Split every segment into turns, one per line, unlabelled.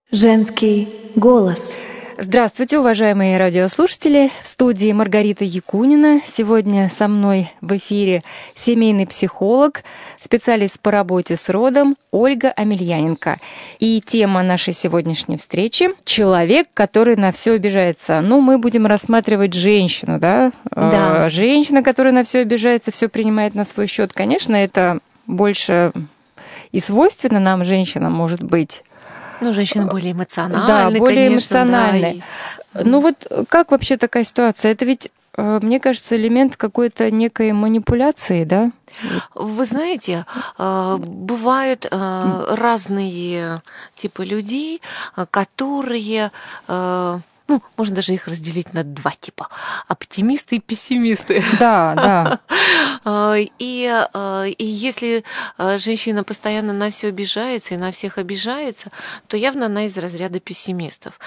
Женский голос.
Здравствуйте, уважаемые радиослушатели! В студии Маргарита Якунина. Сегодня со мной в эфире семейный психолог, специалист по работе с родом Ольга Амельяненко. И тема нашей сегодняшней встречи – человек, который на все обижается. Ну, мы будем рассматривать женщину, да?
Да.
Женщина, которая на все обижается, все принимает на свой счет. Конечно, это больше и свойственно нам, женщинам, может быть.
Ну, женщины более эмоциональны,
да, более
конечно,
эмоциональны.
Да,
Ну вот как вообще такая ситуация? Это ведь, мне кажется, элемент какой-то некой манипуляции, да?
Вы знаете, бывают разные типы людей, которые... Ну, можно даже их разделить на два типа. Оптимисты и пессимисты.
Да, да.
И если женщина постоянно на все обижается и на всех обижается, то явно она из разряда пессимистов.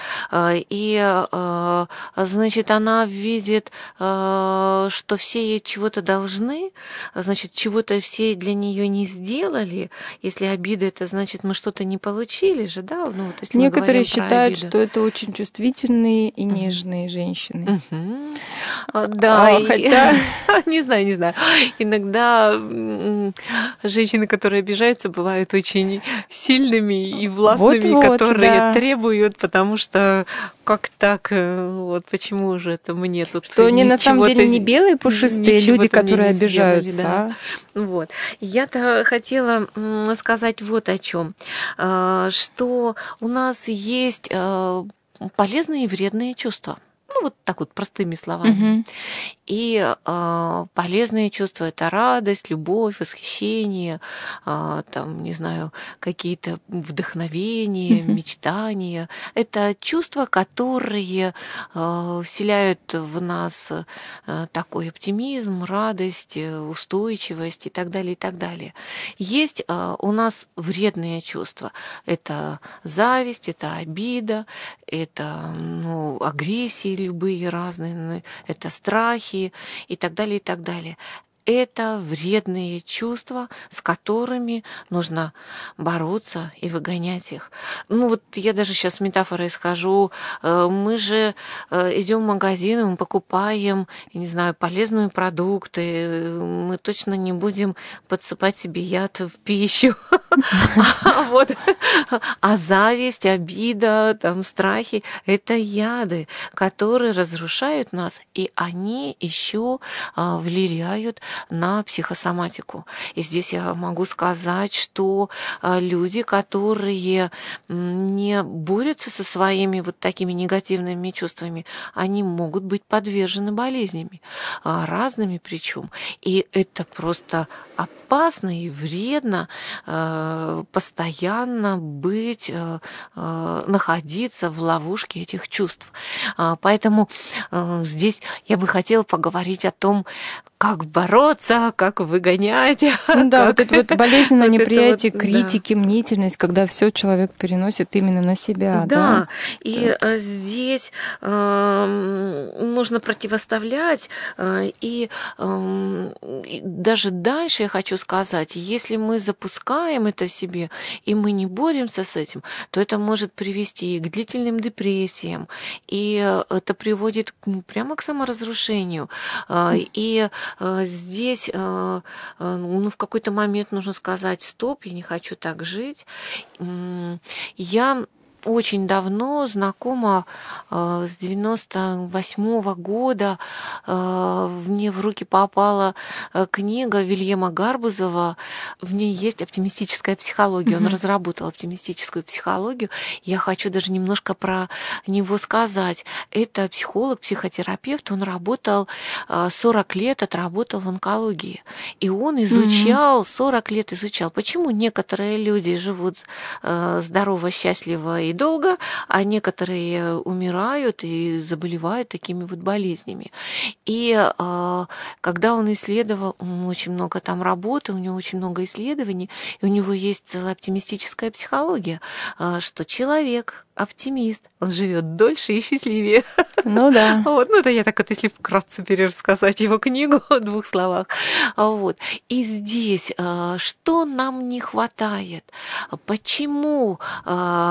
Значит, она видит, что все ей чего-то должны, значит, чего-то все для нее не сделали. Если обида, это значит, мы что-то не получили же, да? Ну, вот если
некоторые считают, что это очень чувствительные и нежные женщины.
Да,
хотя...
Не знаю. Иногда женщины, которые обижаются, бывают очень сильными и властными, которые требуют, потому что как так, вот почему же это мне тут...
Что они на самом деле не белые пушистые люди, которые обижаются.
Да. Вот. Я-то хотела сказать вот о чем, что у нас есть полезные и вредные чувства. Ну, вот так вот простыми словами. И полезные чувства – это радость, любовь, восхищение, там, не знаю, какие-то вдохновения, мечтания. Это чувства, которые вселяют в нас такой оптимизм, радость, устойчивость и так далее, и так далее. Есть у нас вредные чувства. Это зависть, это обида, это агрессии любые разные, это страхи, и так далее, и так далее. Это вредные чувства, с которыми нужно бороться и выгонять их. Ну вот я даже сейчас с метафорой схожу. Мы же идем в магазин, мы покупаем, я не знаю, полезные продукты. Мы точно не будем подсыпать себе яд в пищу. А зависть, обида, там, страхи – это яды, которые разрушают нас, и они еще влияют на психосоматику. И здесь я могу сказать, что люди, которые не борются со своими вот такими негативными чувствами, они могут быть подвержены болезнями, разными причем. И это просто опасно и вредно постоянно находиться в ловушке этих чувств. Поэтому здесь я бы хотела поговорить о том, как бороться, как выгонять.
Да, вот это вот болезненное неприятие критики, мнительность, когда все человек переносит именно на себя.
Да, и здесь нужно противоставлять. И даже дальше я хочу сказать, если мы запускаем это в себе, и мы не боремся с этим, то это может привести и к длительным депрессиям, и это приводит прямо к саморазрушению. И здесь в какой-то момент нужно сказать: стоп, я не хочу так жить. Я очень давно знакома с 98-го года. Мне в руки попала книга Вильяма Гарбузова. В ней есть оптимистическая психология. Он разработал оптимистическую психологию. Я хочу даже немножко про него сказать. Это психолог, психотерапевт. Он работал 40 лет, отработал в онкологии. И он изучал, 40 лет изучал, почему некоторые люди живут здорово, счастливо и долго, а некоторые умирают и заболевают такими вот болезнями. И когда он исследовал, очень много там работы, у него очень много исследований, и у него есть целая оптимистическая психология, что человек оптимист, он живет дольше и счастливее.
Ну да.
Вот, ну это я так вот, если вкратце пересказать его книгу в 2 словах. Вот. И здесь что нам не хватает? Почему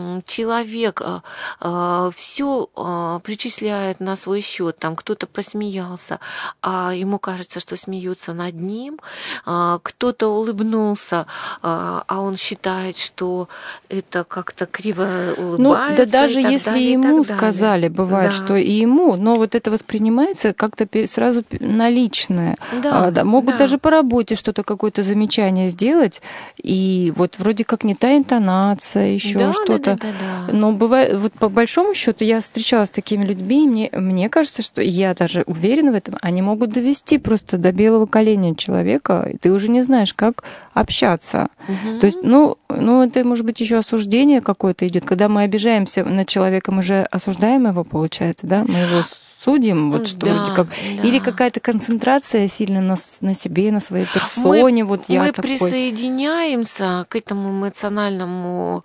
человек все причисляет на свой счет, там кто-то посмеялся, а ему кажется, что смеются над ним, кто-то улыбнулся, а он считает, что это как-то криво улыбается.
Да даже если
далее,
ему сказали, бывает,
да.
что и ему, но вот это воспринимается как-то сразу на личное. Могут даже по работе что-то, какое-то замечание сделать, и вот вроде как не та интонация, еще что-то.
Да.
Но бывает, вот по большому счету я встречалась с такими людьми, и мне кажется, что я даже уверена в этом, они могут довести просто до белого коленя человека, и ты уже не знаешь, как общаться. То есть, это может быть еще осуждение какое-то идет, когда мы обижаемся на человека, мы же осуждаем его, получается, да, мы его судим, вот что вроде как. Да. Или какая-то концентрация сильно на себе, на своей персоне. Мы
присоединяемся к этому эмоциональному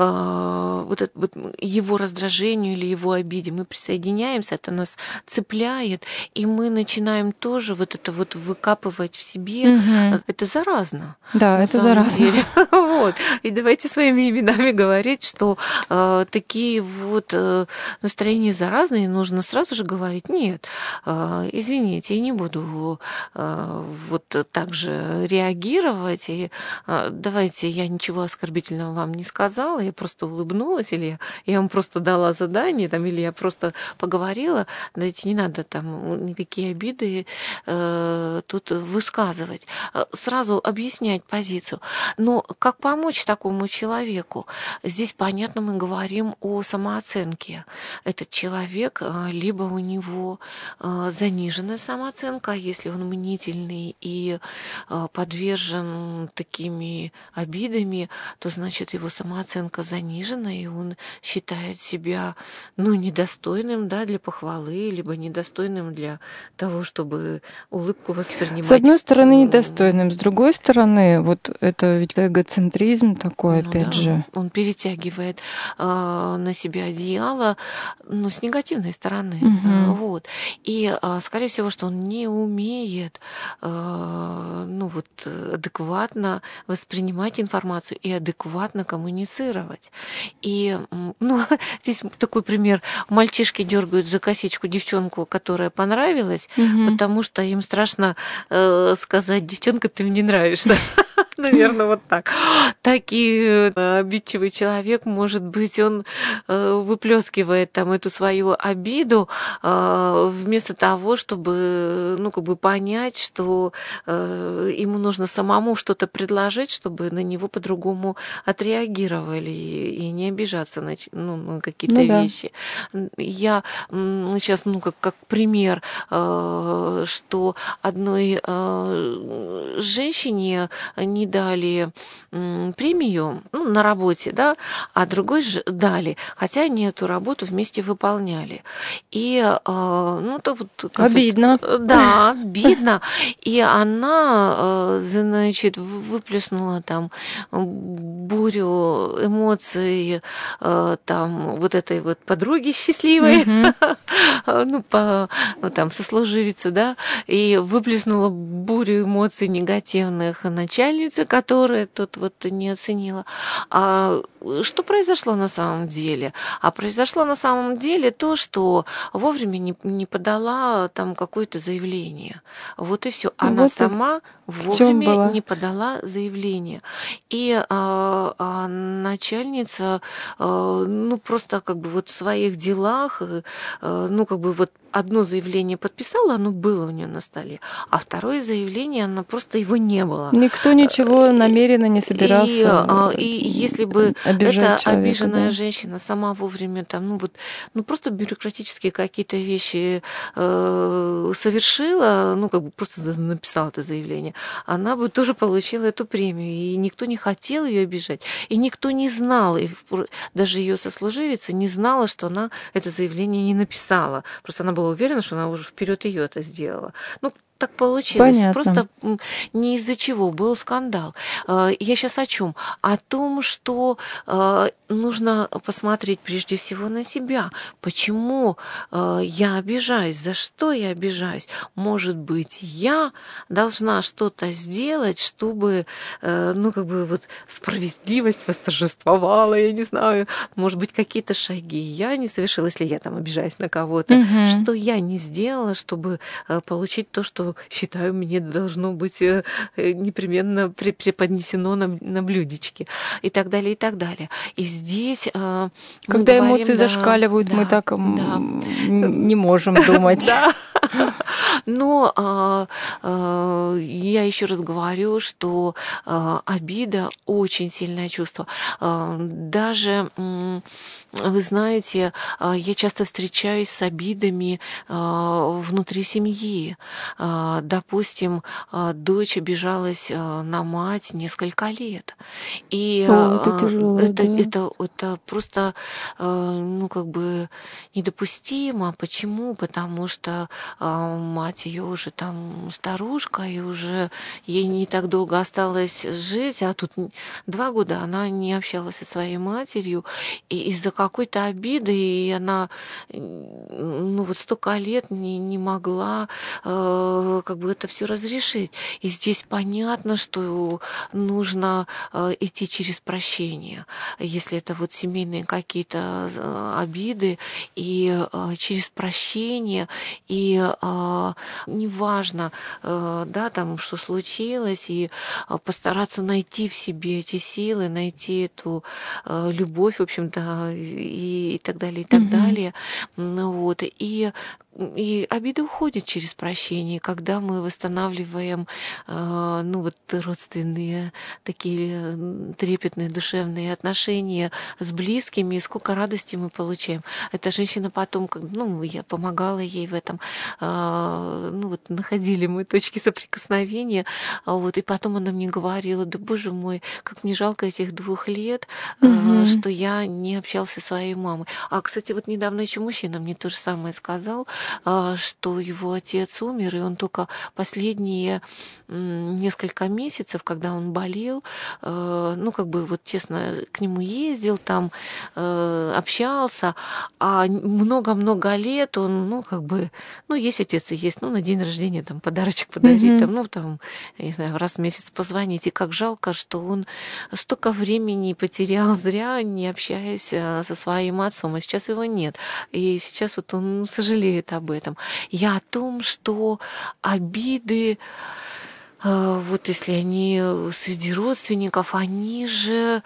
его раздражению или его обиде. Мы присоединяемся, это нас цепляет, и мы начинаем тоже вот это вот выкапывать в себе. Угу. Это заразно.
Да, это заразно.
Вот. И давайте своими именами говорить, что такие вот настроения заразные, нужно сразу же говорить: нет, извините, я не буду вот так же реагировать, и давайте, я ничего оскорбительного вам не сказала, я просто улыбнулась, или я вам просто дала задание, там, или я просто поговорила. Давайте, не надо там никакие обиды тут высказывать, сразу объяснять позицию. Но как помочь такому человеку? Здесь, понятно, мы говорим о самооценке. Этот человек, либо у него заниженная самооценка, если он мнительный и подвержен такими обидами, то значит его самооценка занижена, и он считает себя недостойным, да, для похвалы, либо недостойным для того, чтобы улыбку воспринимать.
С одной стороны, недостойным, с другой стороны, вот это ведь эгоцентризм такой, опять же.
Он перетягивает на себя одеяло, с негативной стороны.
Угу.
Вот. И, скорее всего, что он не умеет адекватно воспринимать информацию и адекватно коммуницировать. И здесь такой пример. Мальчишки дергают за косичку девчонку, которая понравилась, потому что им страшно сказать: девчонка, ты мне нравишься. Наверное, вот так. Так и обидчивый человек, может быть, он выплескивает там эту свою обиду вместо того, чтобы, понять, что ему нужно самому что-то предложить, чтобы на него по-другому отреагировали и не обижаться на какие-то вещи. Я сейчас, как пример, что одной женщине не дали премию на работе, да, а другой же дали, хотя они эту работу вместе выполняли. И
обидно.
Да, обидно. И она, выплеснула там бурю эмоций там вот этой вот подруги счастливой, сослуживицы, да, и выплеснула бурю эмоций негативных начальницы, которая тут вот не оценила. А что произошло на самом деле? А произошло на самом деле то, что вовремя не подала там какое-то заявление. Вот и все. Она сама вовремя не подала заявление. И начальница, просто в своих делах, одно заявление подписала, оно было у нее на столе, а второе заявление, оно просто его не было.
Никто ничего намеренно не собирался.
И если бы эта обиженная женщина сама вовремя просто бюрократические какие-то вещи совершила, просто написала это заявление, она бы тоже получила эту премию. И никто не хотел ее обижать. И никто не знал, и даже ее сослуживица не знала, что она это заявление не написала. Просто она была уверена, что она уже вперед ее это сделала. так получилось.
Понятно.
Просто не из-за чего был скандал. Я сейчас о чем? О том, что нужно посмотреть прежде всего на себя. Почему я обижаюсь? За что я обижаюсь? Может быть, я должна что-то сделать, чтобы, вот справедливость восторжествовала, я не знаю, может быть, какие-то шаги я не совершила, если я там обижаюсь на кого-то, что я не сделала, чтобы получить то, что считаю, мне должно быть непременно преподнесено на блюдечке, и так далее, и так далее. И здесь
когда эмоции зашкаливают, мы так не можем думать.
Но я еще раз говорю, что обида очень сильное чувство. Даже, вы знаете, я часто встречаюсь с обидами внутри семьи. Допустим, дочь обижалась на мать несколько лет. И
это тяжело,
это просто недопустимо. Почему? Потому что мать ее уже там старушка, и уже ей не так долго осталось жить, а тут 2 года она не общалась со своей матерью, и из-за какой-то обиды, и она столько лет не могла это все разрешить. И здесь понятно, что нужно идти через прощение, если это семейные какие-то обиды, и через прощение, и неважно, что случилось, и постараться найти в себе эти силы, найти эту любовь, в общем-то, и так далее, и так далее. И обида уходит через прощение, когда мы восстанавливаем родственные такие трепетные душевные отношения с близкими, и сколько радости мы получаем. Эта женщина потом, я помогала ей в этом, находили мы точки соприкосновения, и потом она мне говорила: да, боже мой, как мне жалко этих 2 лет, что я не общался со своей мамой. Кстати, недавно еще мужчина мне то же самое сказал, что его отец умер, и он только последние несколько месяцев, когда он болел, честно, к нему ездил, там общался, а много-много лет он, есть отец и есть, на день рождения там подарочек подарить, я не знаю, раз в месяц позвонить, и как жалко, что он столько времени потерял зря, не общаясь со своим отцом, а сейчас его нет, и сейчас он сожалеет об этом. Я о том, что обиды, если они среди родственников, они же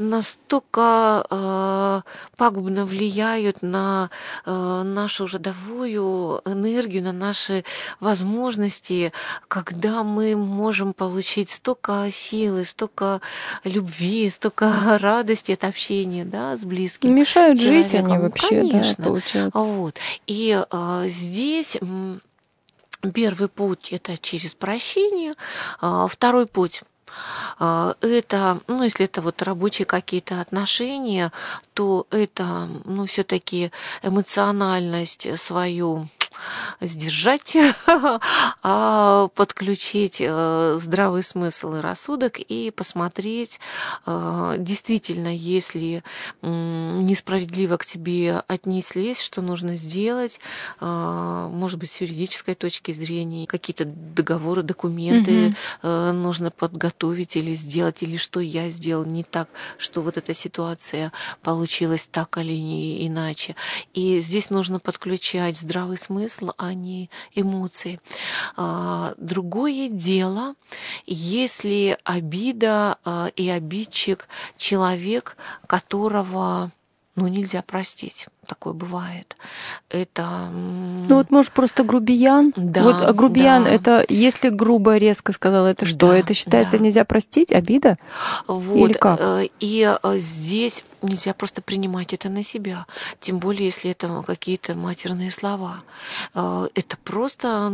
настолько пагубно влияют на нашу родовую энергию, на наши возможности, когда мы можем получить столько силы, столько любви, столько радости от общения, с близким.
Мешают
человеком.
Жить они вообще,
конечно.
Получается.
И здесь первый путь – это через прощение. Второй путь – это, если это рабочие какие-то отношения, то это, все-таки эмоциональность свою сдержать, а подключить здравый смысл и рассудок и посмотреть, действительно, если несправедливо к тебе отнеслись, что нужно сделать, может быть, с юридической точки зрения, какие-то договоры, документы нужно подготовить или сделать, или что я сделал не так, что эта ситуация получилась так или не иначе. И здесь нужно подключать здравый смысл, а не эмоции. Другое дело, если обида и обидчик человек, которого нельзя простить. Такое бывает. Это...
может, просто грубиян?
Да,
грубиян, это, если грубо, резко сказала, это что?
Да,
это считается нельзя простить? Обида? Или как?
И здесь нельзя просто принимать это на себя. Тем более, если это какие-то матерные слова. Это просто,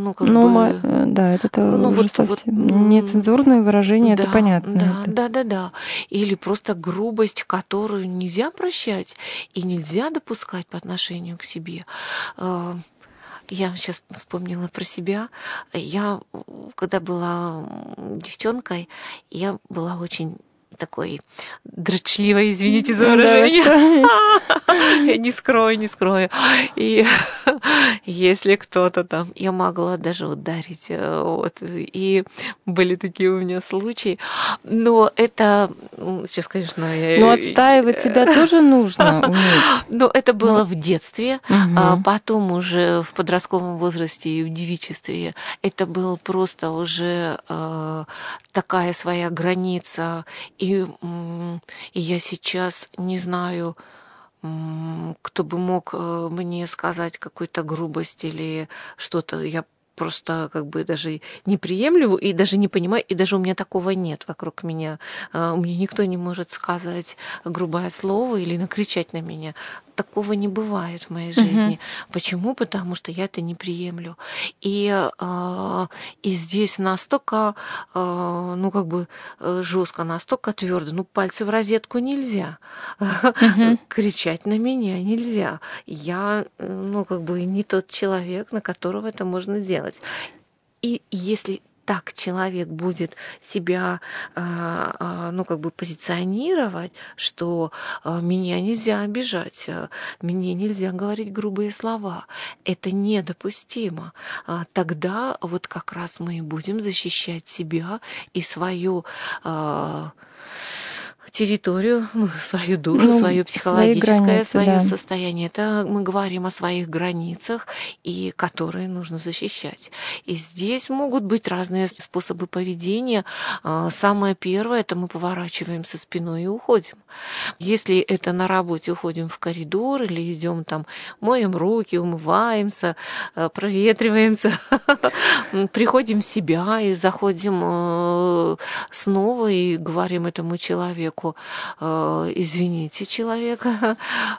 это уже совсем нецензурное выражение, это понятно.
Да. Или просто грубость, которую нельзя прощать и нельзя допускать по отношению к себе. я сейчас вспомнила про себя. Я, когда была девчонкой, я была очень такой дрочливой, извините за выражение. Я не скрою. И если кто-то там, я могла даже ударить. Вот. И были такие у меня случаи. Но это сейчас, конечно,
Но отстаивать себя тоже нужно уметь.
Но это было в детстве, а потом уже в подростковом возрасте и в девичестве это было просто уже такая своя граница. И я сейчас не знаю, кто бы мог мне сказать какую-то грубость или что-то. Я просто как бы даже не приемлю и даже не понимаю, и даже у меня такого нет вокруг меня. Мне никто не может сказать грубое слово или накричать на меня. Такого не бывает в моей жизни. Почему? Потому что я это не приемлю. И здесь настолько, жестко, настолько твердо. Ну, пальцы в розетку нельзя. Кричать на меня нельзя. Я, не тот человек, на которого это можно делать. И если так человек будет себя, позиционировать, что меня нельзя обижать, мне нельзя говорить грубые слова, это недопустимо. Тогда вот как раз мы и будем защищать себя и свою территорию, свою душу, свое психологическое, свое состояние. Это мы говорим о своих границах, и которые нужно защищать. И здесь могут быть разные способы поведения. Самое первое — это мы поворачиваемся спиной и уходим. Если это на работе, уходим в коридор или идем там, моем руки, умываемся, проветриваемся, приходим в себя и заходим снова и говорим этому человеку: извините, человека,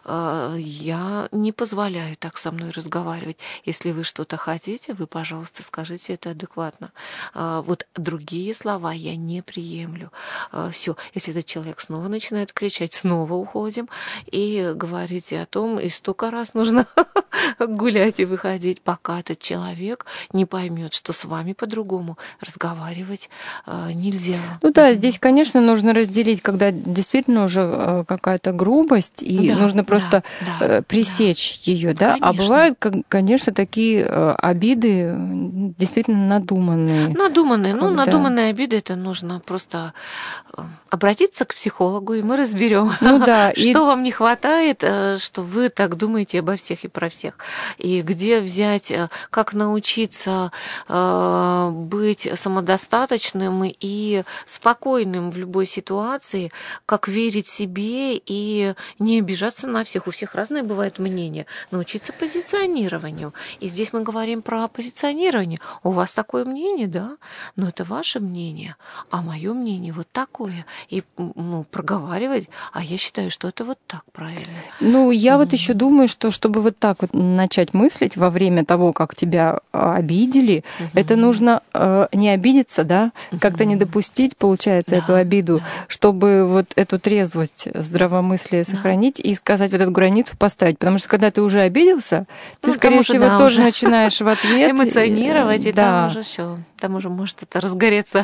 я не позволяю так со мной разговаривать. Если вы что-то хотите, вы, пожалуйста, скажите это адекватно. Вот другие слова я не приемлю. Все, если этот человек снова начинает кричать, снова уходим и говорите о том, и столько раз нужно гулять и выходить, пока этот человек не поймет, что с вами по-другому разговаривать нельзя.
Ну да, здесь, конечно, нужно разделить, когда действительно уже какая-то грубость, и нужно просто пресечь ее, да.
Конечно.
А бывают, конечно, такие обиды действительно надуманные.
Надуманные обиды — это нужно просто обратиться к психологу, и мы разберем, что вам не хватает, что вы так думаете обо всех и про всех. И где взять, как научиться быть самодостаточным и спокойным в любой ситуации, как верить себе и не обижаться на всех. У всех разное бывает мнение. Научиться позиционированию. И здесь мы говорим про позиционирование. У вас такое мнение, да? Но это ваше мнение, а мое мнение вот такое. И проговаривать, а я считаю, что это вот так правильно.
Я вот еще думаю, что чтобы вот так вот начать мыслить во время того, как тебя обидели, это нужно не обидеться, да, как-то не допустить, получается, эту обиду, чтобы вот эту трезвость, здравомыслие сохранить и сказать, вот эту границу поставить. Потому что когда ты уже обиделся, ты, скорее всего, тоже начинаешь в ответ
эмоционировать, и там уже все, там уже может это разгореться.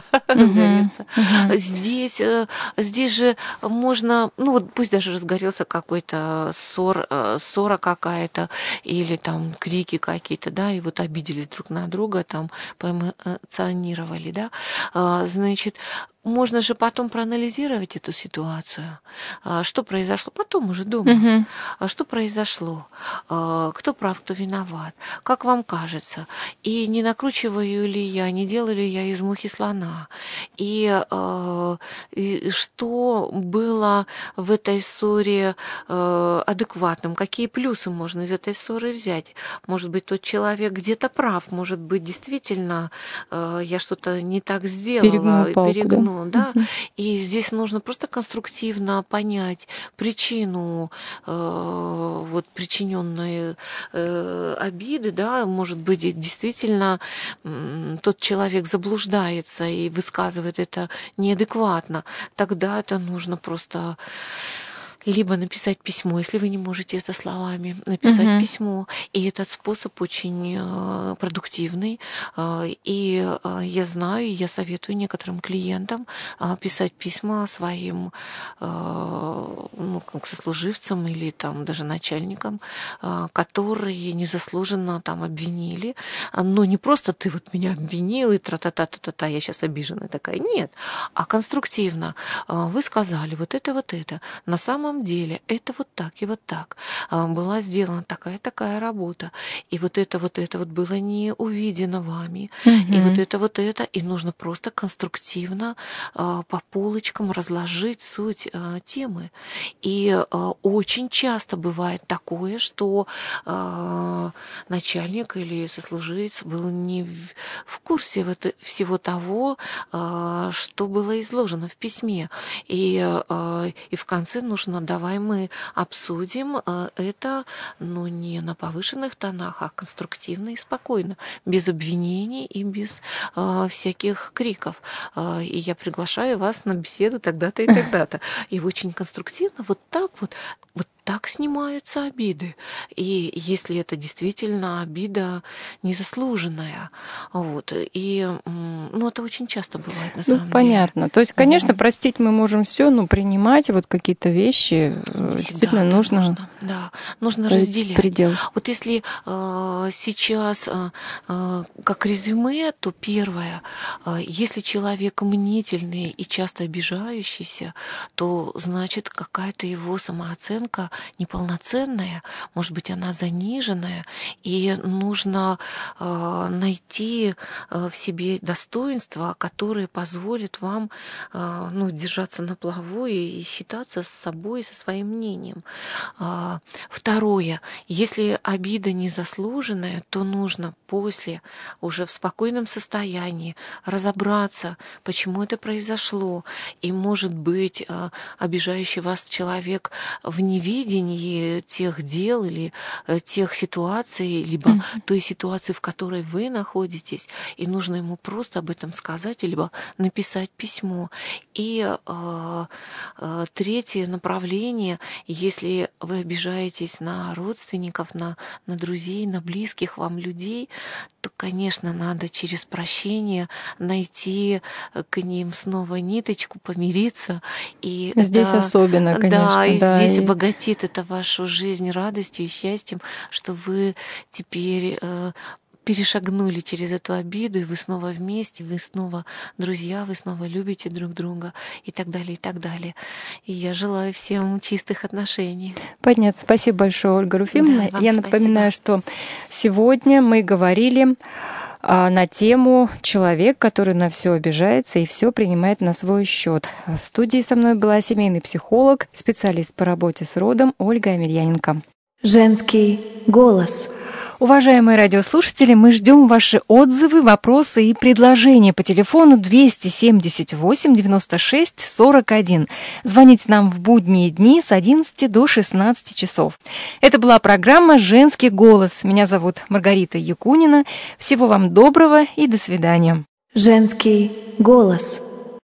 Здесь же можно, пусть даже разгорелся какой-то ссора какая-то, или там крики какие-то, да, и вот обиделись друг на друга, там поэмоционировали, да, значит, можно же потом проанализировать эту ситуацию. Что произошло? Потом уже дома. Что произошло? Кто прав, кто виноват? Как вам кажется? И не накручиваю ли я, не делаю ли я из мухи слона? И что было в этой ссоре адекватным? Какие плюсы можно из этой ссоры взять? Может быть, тот человек где-то прав, может быть, действительно я что-то не так сделала, перегнула. Да? И здесь нужно просто конструктивно понять причину причиненной обиды, да, может быть, действительно тот человек заблуждается и высказывает это неадекватно. Тогда это нужно просто либо написать письмо, если вы не можете это словами, написать письмо. И этот способ очень продуктивный. И я знаю, я советую некоторым клиентам писать письма своим сослуживцам или там даже начальникам, которые незаслуженно там обвинили. Но не просто ты вот меня обвинил и тра-та-та-та-та, я сейчас обиженная такая. Нет, а конструктивно. Вы сказали вот это. На самом деле это вот так и вот так. Была сделана такая работа. И вот это было не увидено вами. И вот это. И нужно просто конструктивно по полочкам разложить суть темы. И очень часто бывает такое, что начальник или сослуживец был не в курсе всего того, что было изложено в письме. И в конце нужно, давай мы обсудим это, но не на повышенных тонах, а конструктивно и спокойно, без обвинений и без всяких криков. И я приглашаю вас на беседу тогда-то и тогда-то. И очень конструктивно вот так снимаются обиды. И если это действительно обида незаслуженная. Вот. И это очень часто бывает на самом деле.
Понятно. То есть, конечно, простить мы можем все, но принимать вот какие-то вещи действительно нужно.
Нужно разделять.
Предел.
Вот если сейчас как резюме, то первое, если человек мнительный и часто обижающийся, то значит какая-то его самооценка неполноценная, может быть, она заниженная, и нужно найти в себе достоинства, которые позволят вам держаться на плаву и считаться с собой, со своим мнением. Второе, если обида незаслуженная, то нужно после, уже в спокойном состоянии, разобраться, почему это произошло, и, может быть, обижающий вас человек в невидении тех дел или тех ситуаций, либо той ситуации, в которой вы находитесь, и нужно ему просто об этом сказать, либо написать письмо. И третье направление, если вы обижаетесь на родственников, на друзей, на близких вам людей, то, конечно, надо через прощение найти к ним снова ниточку, помириться. И
здесь особенно, конечно.
И здесь обогатит это вашу жизнь радостью и счастьем, что вы теперь перешагнули через эту обиду, и вы снова вместе, вы снова друзья, вы снова любите друг друга и так далее, и так далее. И я желаю всем чистых отношений.
Понятно. Спасибо большое, Ольга Руфимовна. Я напоминаю, что сегодня мы говорили на тему «Человек, который на все обижается и все принимает на свой счет». В студии со мной была семейный психолог, специалист по работе с родом Ольга Амельяненко.
Женский голос.
Уважаемые радиослушатели, мы ждем ваши отзывы, вопросы и предложения по телефону 278 96 41. Звоните нам в будние дни с 11 до 16 часов. Это была программа «Женский голос». Меня зовут Маргарита Якунина. Всего вам доброго и до свидания.
Женский голос.